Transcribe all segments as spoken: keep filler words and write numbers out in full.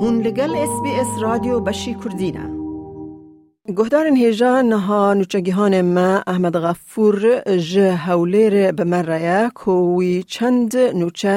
هون لگل اس بی اس رادیو بشی کردینه. گهدارن هیجا نها نوچگیهان ما احمد غفور جه هولیر بمره کوی چند نوچه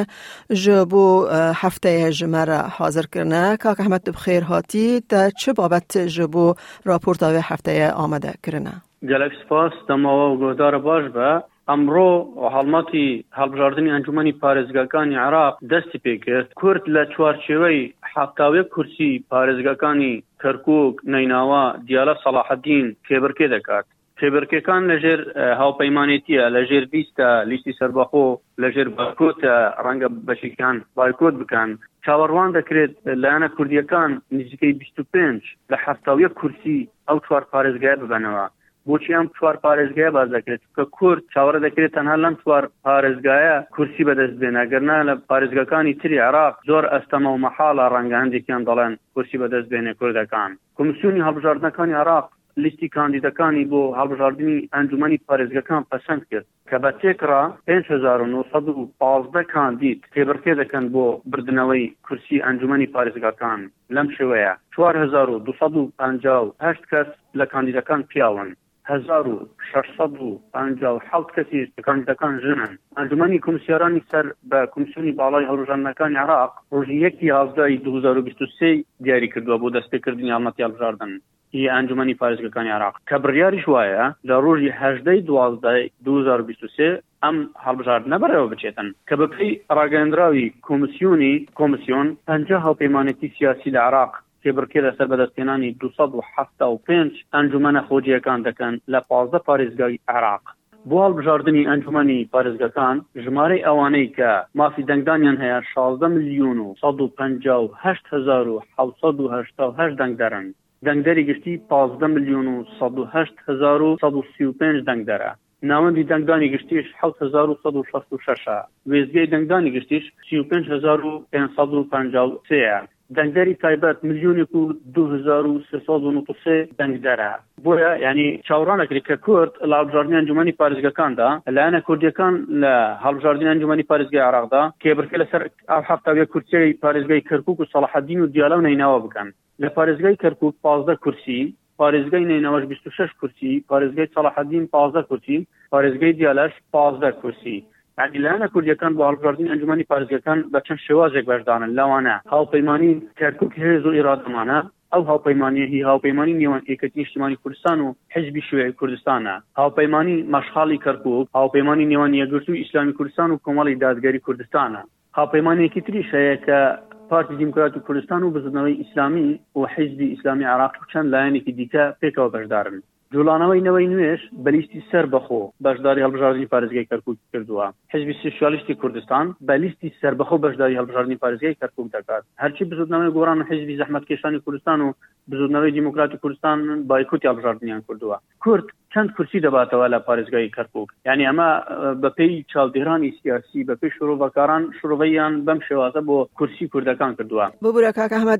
جبو هفته جمره حاضر کرنه. کاک احمد بخیر هاتی تا چه بابت جبو راپورت آوه هفته آمده کرنه؟ جلک سپاس دماغ و گهدار باش با امرو حالماتی هلبجاردنی انجمنی پارێزگاکانی عراق دەستی پێ کرد. کورد لە چوارچێوەی هەفتاوی کورسی پارێزگاکانی کەرکووک، نەیناوە، دیالە سەلاحەدین کێبرکێ دەکات. کێبرکێکان لەژێر هاوپەیمانێتیە، لەژێر بیستە لیستی سەربەخۆ، لەژێر بایکۆتە ڕەنگە بەشێکان بایکۆت بکەن. چاوەڕوان دەکرێت لایەنە کوردیەکان نزیکەی بیست و پێنج لە هەفتاوی کورسی ئەو چوار پارێزگای ببەنەوە. بۆچی ئەم چوار پارێزگایە باز دەکرێت کە کورد چاوەڕە دەکرێت تەنها لەم چوار پارێزگایە کورسی بەدەست بێنە، گەرنا لە پارێزگاکانی تری عراق زۆر ئەستەمە و مەحاڵە ڕەنگە هەندێکیان دەڵێن کورسی بەدەست بێنێ کوردەکان. کۆمیسیۆنی هەڵبژاردنەکانی عراق لیستی کاندیدەکانی بۆ هەڵبژاردننی ئەنجومەنی پارێزگاکان پەسەند کرد کە بە تێکڕا پێنج هەزار و نۆ سەد و پانزدە کاندید تێبڕکێ دەکەن بۆ بردنەوەی کورسی ئەنجومەنی پارێزگاکان. لەم شێوەیە چوار هەزار و دوو سەد و پەنجا و هەشت کەس لە کاندیدەکان پیاون، هزار و شش سەد و پەنجا و حەوت کەسی کاندیدەکان ژنن. ئەنجومەنی کۆمسیارانی سەر بە کۆمیسیۆنی باڵای هەڵبژاردنەکانی عراق ڕۆژی یەکی یازدای دوو هەزار و بیست و سێ دیاری کردووە بۆ دەستپێکردنی یارمەتی هەڵبژاردن هی ئەنجومەنی پارێزگاکانی عراق کە بڕیاریش وایە لە ڕۆژی هەژدەی دوازدای دوو هەزار و بیست و سێ ئەم هەڵبژاردنە بەرەوە بچێتن کە بەپێی ڕاگەیەندراوی کۆمیسیۆنی کۆمیسیۆن پەنجا هاوپەیمانێتی سیاسی لە عراق کێبرکێ لەسەر بەدەستهێنانی دوو سەد و حەفتا و پێنج ئەنجومەنە خۆجیەکان دەکەن لە پازدە پارێزگای عراق. بۆ هەڵبژاردننی ئەنجومەنی پارێزگاکان ژمارەی ئەوانەی کە مافی دەنگدانیان هەیە شازدە ملیۆن و سەد و پەنجا و هەشت هەزار و حەوت سەد و هەشتا و هەشت دەنگدەرن. دەنگدەری گشتی پازدە ملیۆن و سەد و هەشت هەزار و سەد و سی و پێنج دەنگدەرە. ناوەندی دەنگدانی گشتیش حەوت هەزار و سەد و شەست و شەشە. وێزگەی دەنگدانی گشتیش سی و پێنج هەزار و پێنج سەد و پەنجا و سێیە. دەنگدەری تایبەت ملیۆنێک و دوو هەزار و سێ سەد و نۆ سێ دەنگدەرە. بۆیە یعنی چاوەڕان دەکرێت کە کورد لە هەڵبژاردننی ئەنجومەنی پارێزگاکاندا لایەنە کوردیەکان لە هەڵبژاردننی ئەنجومەنی پارێزگای عراقدا کێبرکە لەسەر ئەو هەفتاویە کورسیی پارێزگای کەرکووک و سەلاحەدین و دیالە و نەیناوە بکەن. لە پارێزگای کەرکووک پازدە کورسی، پارێزگای نەیناوەش بیست و شەش کورسی، پارێزگای سەلاحەدین پازدە کورسی، پارێزگای دیالەش پازدە کورسی. یعنی لایەنە کوردیەکان بۆ هەڵبژاردننی ئەنجومەنی پارێزگاکان بە چەند شێوازێک بەشدارن. لەوانە هاوپەیمانی کەرکووک هێز و ئێرادەمانە، ئەو هاوپەیمانی هی هاوپەیمانی نێوان یەکەتی نیشتیمانی کوردستان و حیزبی شوێی کوردستانە، هاوپەیمانی مەشخاڵی کەرکووک، هاوپەیمانی نێوان یەکگرتووی ئیسلامی کوردستان و کۆمەڵی دادگەری کوردستانە. هاوپەیمانێکی تریش هەیە کە پارتی دیموکراتی کوردستان و بزنەوەی ئیسلامی و حیزبی ئیسلامی عراق و چەند لایەنێکی دیکە پێکەوە بەشدارن. جوڵانەوەی نەوەی نوێش بە لیستی سەربەخۆ بەشداری هەڵبژاردننی پارێزگای کەرکووک کردووە. حیزبی سۆشیالیستی کوردستان بە لیستی سەربەخۆ بەشداری هەڵبژاردننی پارێزگای کەرکووک دەکات. هەرچی بزودنەوەی گۆڕان و حیزبی زەحمەتکێشانی کوردستان و بزودنەوەی دیموکراتی کوردستان بایکۆتی هەڵبژاردننیان کردووە. کورد چەند کورسی دەباتەوە لە پارێزگای کەرکووک. یعنی ئەمە بەپێی چاودێرانی سیاسی بەپێی شۆڕۆڤەکاران شۆڕڤەیان بەم شێوازە بۆ کورسی کوردەکان کردووە. ببوورە کاک ئەحمەد،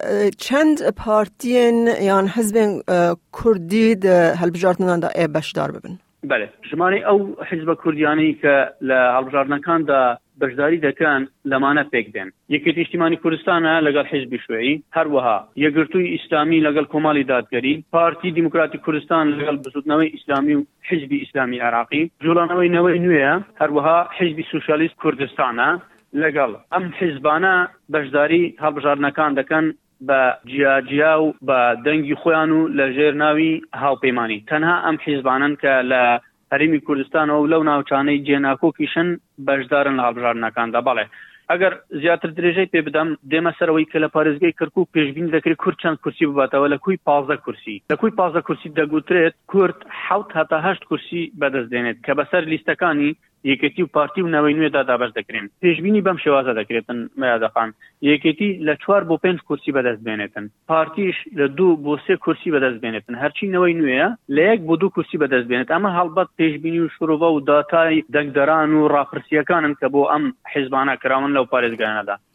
چەند پارتیên یان حزبên کوردی هەڵبژاردنەکاندا ئێ بەشدار ببن؟ بەڵێ، ژمارەی ئەو حیزبە کوردیانەی کە لە هەڵبژاردنەکاندا بەشداری دەکەن لەمانە پێک دێن. یەکێتی نیشتیمانی کوردستانە لەگەڵ حیزبی شوێی، هەروەها یەکگرتووی ئیسلامی لەگەڵ کۆمەڵی دادگەری، پارتی دیموکراتی کوردستان لەگەڵ بزودنەوەی ئیسلامی و حیزبی ئیسلامی عراقی، جوڵانەوەی نەوەی نوێیە، هەروەها حیزبی سۆشیالیست کوردستانە. لەگەڵ ئەم حیزبانە بەشداری هەڵبژاردنەکان دەکەن بە جیاجیا و بە دەنگی خۆیان و لە ژێر ناوی هاوپەیمانی. تەنها ئەم حیزبانن کە لە هەرێمی کوردستانەوە و لەو ناوچانەی جێناکۆکیشن بەشدارن لە هەڵبژاردنەکاندا. بەڵێ، ئەگەر زیاتر درێژەی پێ بدەم دێمە سەرەوەی کە لە پارێزگای کەرکووک پێشبینی دەکرێت کورد چەند کورسی بباتەوە. لە کوی پازدە کورسی لە کوی پازدە کورسی دەگوترێت کورد حەوت هەتا هەشت کورسی بەدەست دێنێت کە بەسەر لیستەکانی یەکێتی و پارتی و نەوەی نوێدا دابەش دەکرێن. پێشبینی بەم شێوازە دەکرێتن مەیادەخان. یەکێتی لە چوار بۆ پێنج کورسی بەدەست بێنێتن، پارتیش لە دوو بۆ سێ کورسی بەدەست بێنێتن، هەرچی نەوەی نوێیە لە یەک بۆ دوو کورسی بەدەست بێنێت. ئەمە هەڵبەت پێشبینی و شۆڕۆڤە و داتای دەنگدەران و ڕاپرسیەکانن کە بۆ ئەم حیزبانە کراون لەو پارێزگایانەدا.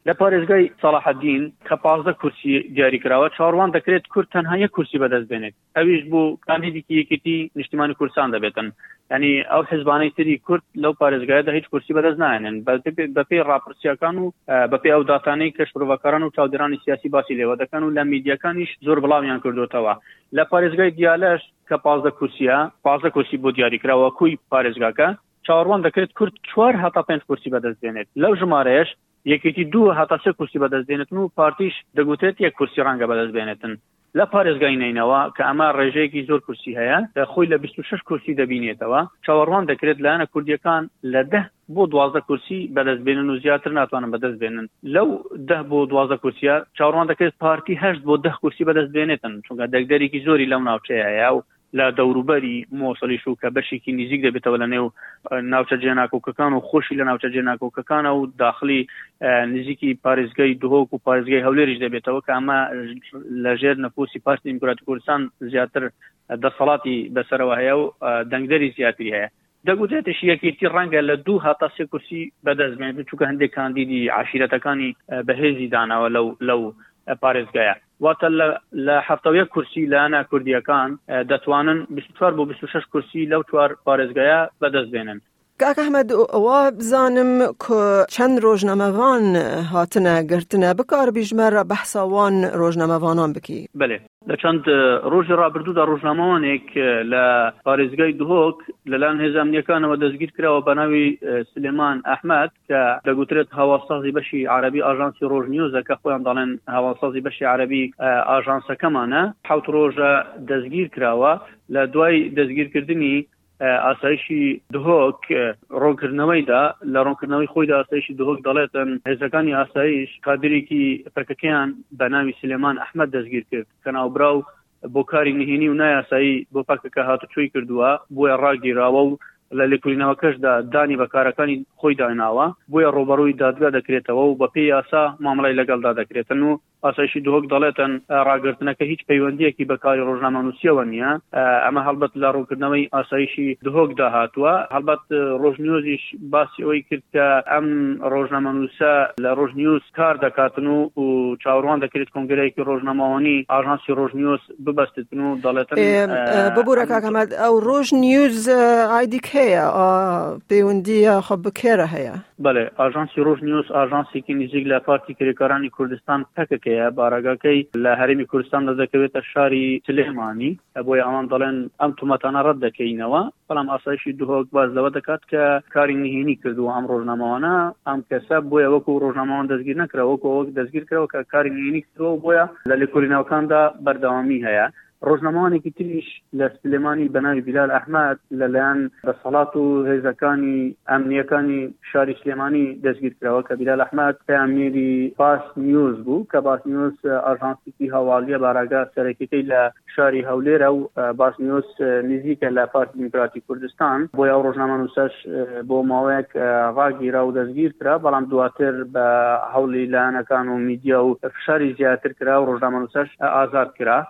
لە پارێزگای صلاح الدین کە پازدە کورسی دیاری کراوە چاوەڕوان دەکرێت کورد تەنها یەک کورسی بەدەست بێنێت ئەویش بۆ کاندیدێکی یەکێتی نیشتیمانی کوردستان دەبێتن یعنی ئەو حیزبانەی تری کورد لەو پارێزگایەدا هیچ کورسی بەدەست نایەنن بەپێی ڕاپرسیەکان و بەپێی ئەو داتانەی کە شڕۆڤەکاران و چاودێرانی سیاسی باسی لێوە دەکەن و لە میدیاکانیش زۆر بڵاویان کردوتەوە لە پارێزگای دیالەش کە پازدە کورسیە پازدە کورسی بۆ دیاری کراوە کوی پارێزگاکە چاوەڕوان دەکرێت کورد چوار هەتا پێنج کورسی بەدەست بێنێت لەو ژمارەیەش یەکێتی دوو هەتا سێ کورسی بەدەست بێنێتن و پارتیش دەگوتێت یەک کورسی ڕەنگە بەدەست بێنێتن لە پارێزگای نینەوە کە ئەمە ڕێژەیەکی زۆر کورسی هەیە خۆی لە بیست و شەش کورسی دەبینێتەوە چاوەڕوان دەکرێت لایەنە کوردیەکان لە دە بۆ دوازدە کورسی بەدەست بێنن و زیاتر ناتوانن بەدەست بێنن لەو دە بۆ دوازدە کورسیە چاوەڕوان دەکرێت پارتی هەشت بۆ دە کورسی بەدەست بێنێتن چونکە دەگدەرێکی زۆری لەو ناوچەیە هەیە و لە دەوروبەری مۆسڵیش و کە بەشێکی نزیک دەبێتەوە لە نێو ناوچە جێناکۆکەکان و خۆشی لە ناوچە جێناکۆکەکانە و داخلی نزیکی پارێزگای دهۆک و پارێزگای هەولێریش دەبێتەوە کە ئەمە لەژێر نەفوسی پارتی دیموکراتی کوردستان زیاتر دەسەڵاتی بەسەرەوە هەیە و دەنگدەری زیاتری هەیە دەگوتێتش یەکێتی ڕەنگە لە دوو هەتا سێ کورسی بەدەست بێنێت چونکە هەندێک کاندیدی عاشیرەتەکانی بەهێزی داناوە لەو لەو پارێزگایە واتە لە هەفتە یەک کورسی لایەنە کوردیەکان دەتوانن بیست و چوار بۆ بیست و شەش کورسی لەو چوار پارێزگایە بەدەست بێنن کاک ئەحمەد ئەوە بزانم کە چەند ڕۆژنامەوان هاتنە گرتنە بکار بیژمەرە بەحساوان ڕۆژنامەوانان بکی بەێ لە چەند ڕۆژی ڕابردوودا ڕۆژنامەوانێک لە پارێزگای دهۆک لەلایەن هێزە ئەمنیەکانەوە دەستگیر کراوە بە ناوی سلێمان ئەحمەد کە دەگوترێت هاواسازی بەشی عەرەبی ئاژانسی ڕۆژنیوزە کە خۆیان دەڵێن هاواسازی بەشی عەرەبی ئاژانسەکەمانە حوت ڕۆژە دەستگیر کراوە لە دوای دەستگیرکردنی ئاسایشی دهۆک ڕۆنکردنەوەیدا لە ڕۆنکردنەوەی خۆیدا ئاسایشی دهۆک دەڵێتن هێزەکانی ئاسایش کادرێکی پەکەکەیان بە ناوی سلێمان ئەحمەد دەستگیر کرد کە ناوبراو بۆ کاری نهێنی و نایاسایی بۆ پەکەکە هاتوچۆی کردووە بۆیە ڕاگیراوە و لە لێکۆڵینەوەکەشدا دانی بەکارەکانی خۆی دایناوە بۆیە ڕۆبەڕووی دادگا دەکرێتەوە و بە پێی یاسا مامەڵای لەگەڵدا دەکرێتن و ئاسایشی دهۆک دەڵێتن ڕاگررتنەکە هیچ پەیوەندیەکی بەکاری ڕۆژنامەنووسیەوە نییە ئەمە هەڵبەت لە ڕوونکردنەوەی ئاسایشی دهۆکدا هاتووە هەڵبەت ڕۆژنیوزیش باسی ئەوەی کرد کە ئەم ڕۆژنامەنووسە لە ڕۆژنیوز کار دەکاتن و و چاوەڕوان دەکرێت کۆنگرەیەکی ڕۆژنامەوانی ئاژانسی ڕۆژنیوز ببەستن و دەڵێتن ببوورە کاک ئەحمەد ئەو ڕۆژنیوز ئایدی هەیە پەیوەندیە خۆ بکێرە هەیە بەڵێ ئاژانسی ڕۆژنیوز ئاژانسێکی نزیک لە پارتی کرێکارانی کوردستان پەکەکەیە بارەگاکەی لە هەرێمی کوردستان دەکەوێتە شاری سلێمانی بۆیە ئەوان دەڵێن ئەم تومەتانە ڕەت دەکەینەوە بەڵام ئاسایشی دهۆک باز لەوە دەکات کە کاری نهێنی کردووە ئەم ڕۆژنامەوانە ئەم کەسە بۆیە وەکو ڕۆژنامەوان دەستگیر نەکراوە وەکو ئەوە دەستگیر کراوە کە کاری نهێنی کردووە بۆیە لە لێکۆڵینەوەکاندا بەردەوامی هەیە ڕۆژنامەوانێکی تریش لە سلێمانی بەناوی بیلال ئەحمەد لەلایەن دەسەڵات و هێزەکانی ئەمنیەکانی شاری سلێمانی دەستگیر کراوە کە بیلال ئەحمەد پەیامێری باس نیوز بوو کە باس نیوز ئاژانسێکی هەواڵیە بارەگا سەرەکیەکەی لە شاری هەولێرە و باس نیوز نزیکە لە پارتی دیموکراتی کوردستان بۆیە ئەو ڕۆژنامەنووسەش بۆ ماوەیەک ڕاگیرا و دەستگیر کرا بەڵام دواتر بە هەوڵی لایەنەکان و میدیا و فشاری زیاتر کرا و ڕۆژنامەنووسەش ئازاد کرا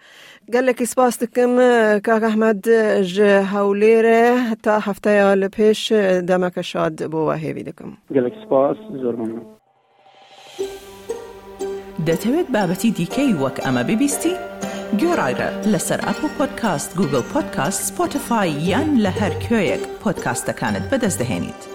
گەلێکی سپاس دکەم کاک ئەحمەد ژە هەولێرە تا هەفتەیە لە پێش دەمەکە شاد بۆ هێوی دەکەم گەلێکی سپاس زۆر مەمنون دەتەوێت بابەتی دیکەی وەک ئەمە ببیستی؟ گۆڕایرە لەسەر ئەپڵ پۆدکاست، گوگڵ پۆدکاست، سپۆتیفای یان لە هەر کوێیەک پۆدکاستەکانت بەدەست دەهێنیت.